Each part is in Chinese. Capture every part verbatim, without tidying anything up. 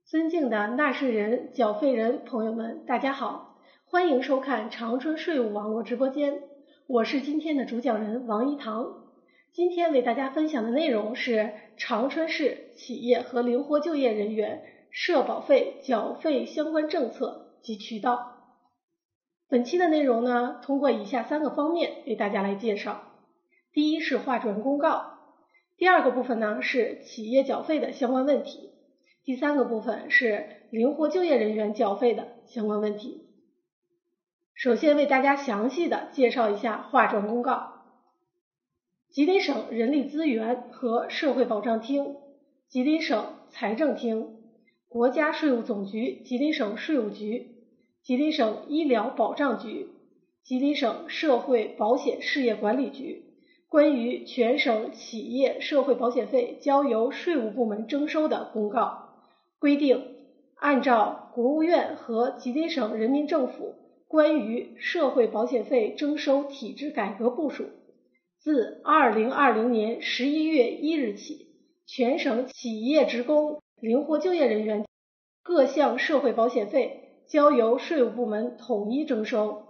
尊敬的纳税人、缴费人朋友们，大家好，欢迎收看长春税务网络直播间，我是今天的主讲人王一堂。今天为大家分享的内容是长春市企业和灵活就业人员社保费缴费相关政策及渠道。本期的内容呢，通过以下三个方面为大家来介绍。第一是划转公告，第二个部分呢是企业缴费的相关问题，第三个部分是灵活就业人员缴费的相关问题。首先为大家详细的介绍一下划转公告。吉林省人力资源和社会保障厅、吉林省财政厅、国家税务总局吉林省税务局、吉林省医疗保障局、吉林省社会保险事业管理局关于全省企业社会保险费交由税务部门征收的公告规定，按照国务院和吉林省人民政府关于社会保险费征收体制改革部署，自二零二零年十一月一日起，全省企业职工、灵活就业人员各项社会保险费交由税务部门统一征收。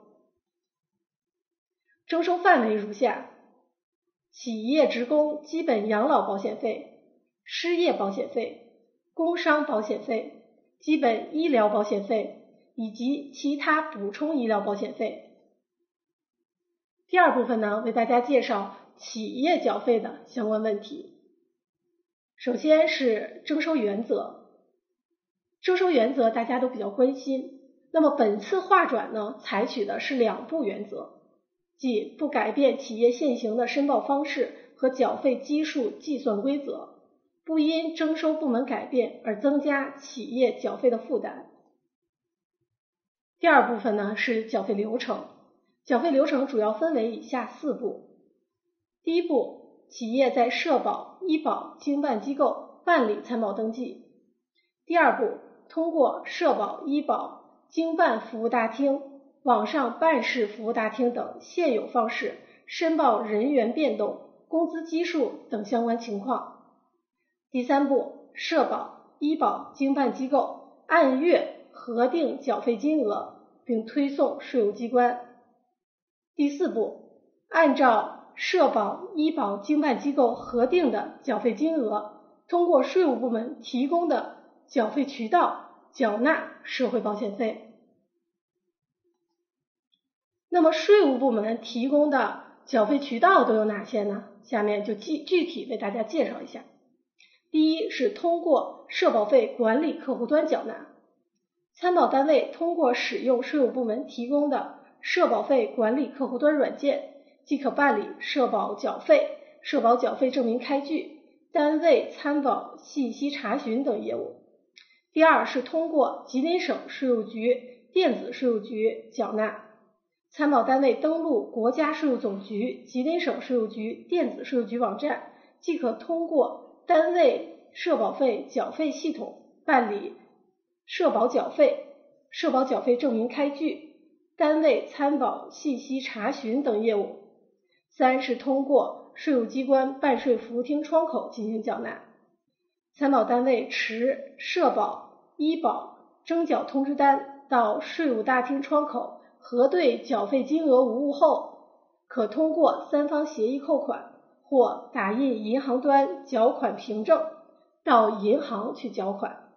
征收范围如下：企业职工基本养老保险费、失业保险费、工伤保险费、基本医疗保险费以及其他补充医疗保险费。第二部分呢，为大家介绍企业缴费的相关问题。首先是征收原则，征收原则大家都比较关心。那么本次划转呢，采取的是两步原则，即不改变企业现行的申报方式和缴费基数计算规则，不因征收部门改变而增加企业缴费的负担。第二部分呢是缴费流程，缴费流程主要分为以下四步。第一步，企业在社保、医保经办机构办理参保登记。第二步，通过社保、医保经办服务大厅、网上办事服务大厅等现有方式申报人员变动、工资基数等相关情况。第三步，社保、医保经办机构按月核定缴费金额，并推送税务机关。第四步，按照社保、医保经办机构核定的缴费金额，通过税务部门提供的缴费渠道缴纳社会保险费。那么税务部门提供的缴费渠道都有哪些呢？下面就具具体为大家介绍一下。第一是通过社保费管理客户端缴纳，参保单位通过使用税务部门提供的社保费管理客户端软件，即可办理社保缴费、社保缴费证明开具、单位参保信息查询等业务。第二是通过吉林省税务局电子税务局缴纳，参保单位登录国家税务总局吉林省税务局电子税务局网站，即可通过单位社保费缴费系统办理社保缴费、社保缴费证明开具、单位参保信息查询等业务。三是通过税务机关办税服务厅窗口进行缴纳，参保单位持社保、医保征缴通知单到税务大厅窗口核对缴费金额无误后，可通过三方协议扣款或打印银行端缴款凭证到银行去缴款。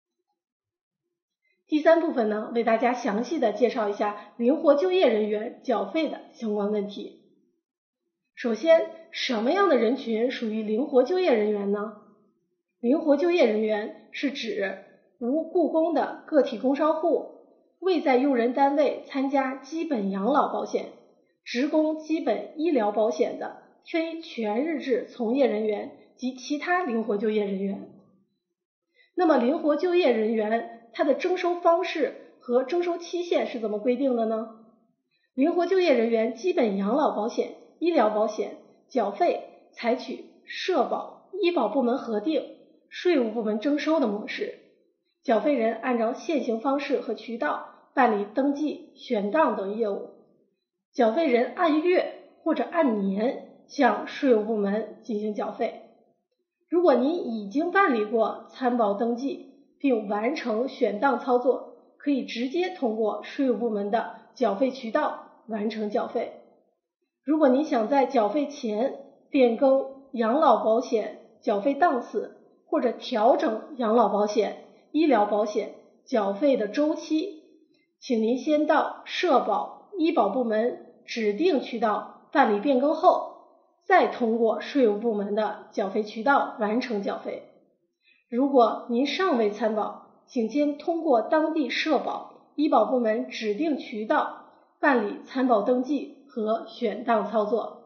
第三部分呢，为大家详细的介绍一下灵活就业人员缴费的相关问题。首先，什么样的人群属于灵活就业人员呢？灵活就业人员是指无雇工的个体工商户、未在用人单位参加基本养老保险、职工基本医疗保险的非全日制从业人员及其他灵活就业人员。那么灵活就业人员它的征收方式和征收期限是怎么规定的呢？灵活就业人员基本养老保险、医疗保险缴费采取社保、医保部门核定、税务部门征收的模式，缴费人按照现行方式和渠道办理登记、选档等业务，缴费人按月或者按年向税务部门进行缴费。如果您已经办理过参保登记， 并完成选档操作，可以直接通过税务部门的缴费渠道完成缴费。如果您想在缴费前变更养老保险缴费档次，或者调整养老保险、医疗保险缴费的周期，请您先到社保、医保部门指定渠道办理变更后，再通过税务部门的缴费渠道完成缴费。如果您尚未参保，请先通过当地社保、医保部门指定渠道办理参保登记和选档操作。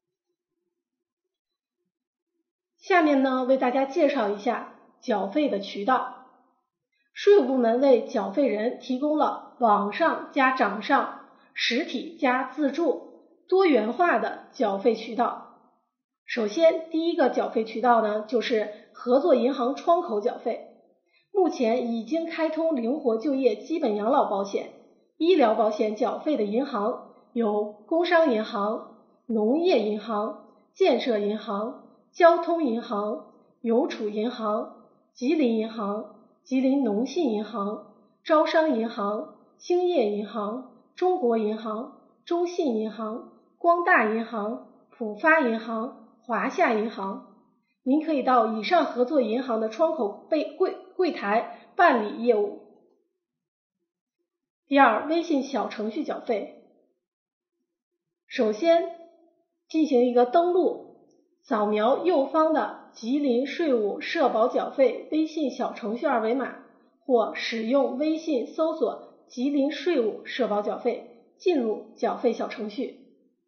下面呢，为大家介绍一下缴费的渠道。税务部门为缴费人提供了网上加掌上、实体加自助多元化的缴费渠道。首先，第一个缴费渠道呢，就是合作银行窗口缴费。目前已经开通灵活就业基本养老保险、医疗保险缴费的银行有工商银行、农业银行、建设银行、交通银行、邮储银行、吉林银行、吉林农信银行、招商银行、兴业银行、中国银行、中信银行、光大银行、浦发银行、华夏银行。您可以到以上合作银行的窗口柜柜柜台办理业务。第二，微信小程序缴费。首先进行一个登录，扫描右方的吉林税务社保缴费微信小程序二维码，或使用微信搜索吉林税务社保缴费，进入缴费小程序。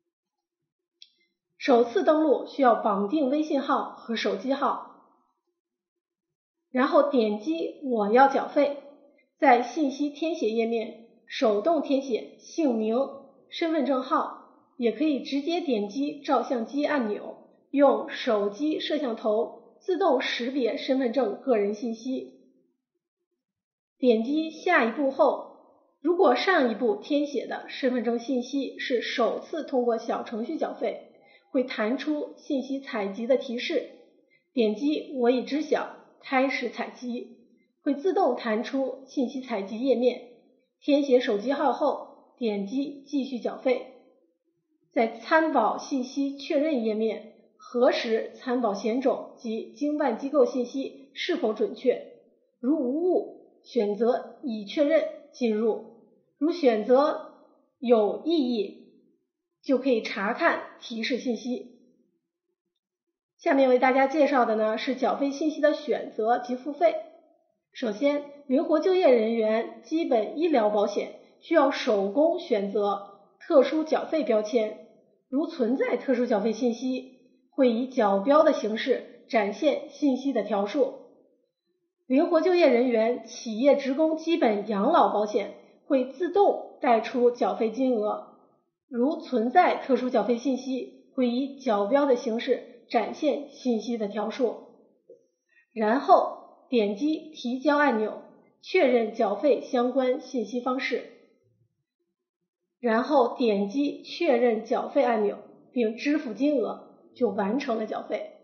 首次登录需要绑定微信号和手机号，然后点击我要缴费，在信息填写页面手动填写姓名、身份证号，也可以直接点击照相机按钮，用手机摄像头自动识别身份证个人信息。点击下一步后，如果上一步填写的身份证信息是首次通过小程序缴费，会弹出信息采集的提示，点击我已知晓，开始采集，会自动弹出信息采集页面。填写手机号后，点击继续缴费。在参保信息确认页面核实参保险种及经办机构信息是否准确，如无误，选择已确认进入，如选择有异议，就可以查看提示信息。下面为大家介绍的呢是缴费信息的选择及付费。首先，灵活就业人员基本医疗保险需要手工选择特殊缴费标签，如存在特殊缴费信息，会以角标的形式展现信息的条数。灵活就业人员企业职工基本养老保险会自动带出缴费金额，如存在特殊缴费信息，会以角标的形式展现信息的条数。然后点击提交按钮，确认缴费相关信息方式，然后点击确认缴费按钮并支付金额，就完成了缴费。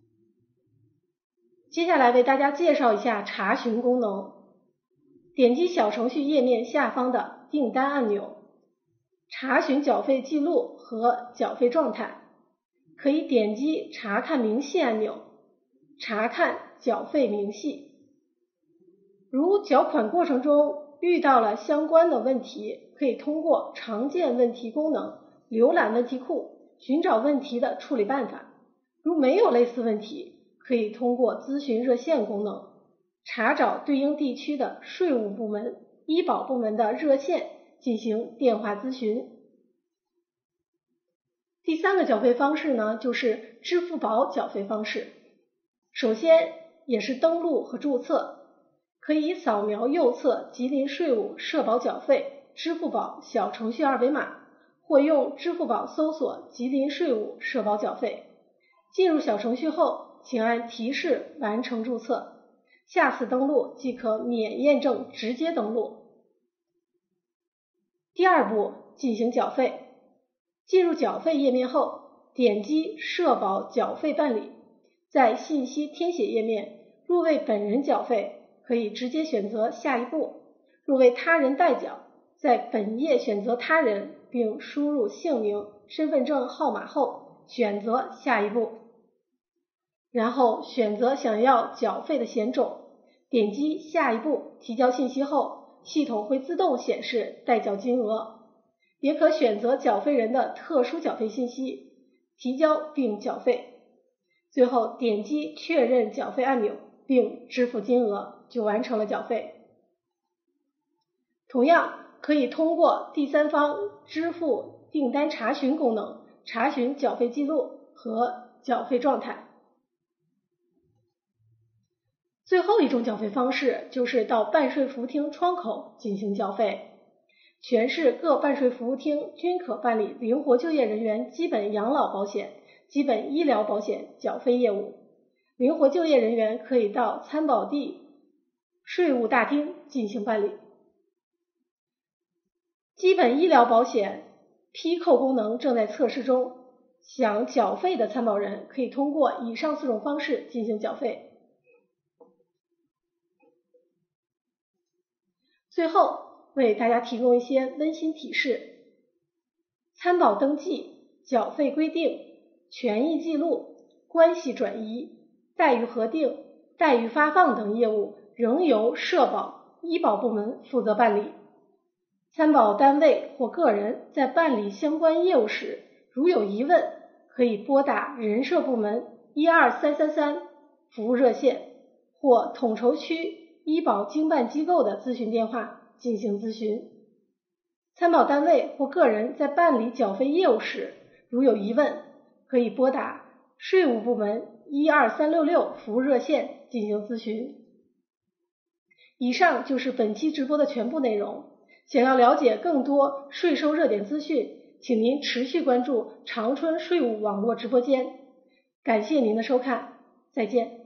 接下来为大家介绍一下查询功能。点击小程序页面下方的订单按钮，查询缴费记录和缴费状态，可以点击查看明细按钮，查看缴费明细。如缴款过程中遇到了相关的问题，可以通过常见问题功能浏览问题库，寻找问题的处理办法。如没有类似问题，可以通过咨询热线功能查找对应地区的税务部门、医保部门的热线进行电话咨询。第三个缴费方式呢，就是支付宝缴费方式。首先也是登录和注册，可以扫描右侧吉林税务社保缴费支付宝小程序二维码，或用支付宝搜索吉林税务社保缴费。进入小程序后，请按提示完成注册，下次登录即可免验证直接登录。第二步，进行缴费。进入缴费页面后，点击社保缴费办理，在信息填写页面，若为本人缴费， 可以直接选择下一步。若为他人代缴，在本页选择他人，并输入姓名、身份证号码后，选择下一步。然后选择想要缴费的险种，点击下一步，提交信息后，系统会自动显示代缴金额。也可选择缴费人的特殊缴费信息，提交并缴费。最后点击确认缴费按钮并支付金额，就完成了缴费。同样可以通过第三方支付订单查询功能查询缴费记录和缴费状态。最后一种缴费方式就是到办税服务厅窗口进行缴费。全市各办税服务厅均可办理灵活就业人员基本养老保险、基本医疗保险缴费业务。灵活就业人员可以到参保地税务大厅进行办理。基本医疗保险批扣功能正在测试中，想缴费的参保人可以通过以上四种方式进行缴费。最后为大家提供一些温馨提示：参保登记、缴费规定、权益记录、关系转移、待遇核定、待遇发放等业务仍由社保、医保部门负责办理。参保单位或个人在办理相关业务时，如有疑问，可以拨打人社部门一二三三三服务热线或统筹区医保经办机构的咨询电话进行咨询。参保单位或个人在办理缴费业务时，如有疑问，可以拨打税务部门一二三六六服务热线进行咨询。以上就是本期直播的全部内容。想要了解更多税收热点资讯，请您持续关注长春税务网络直播间。感谢您的收看，再见。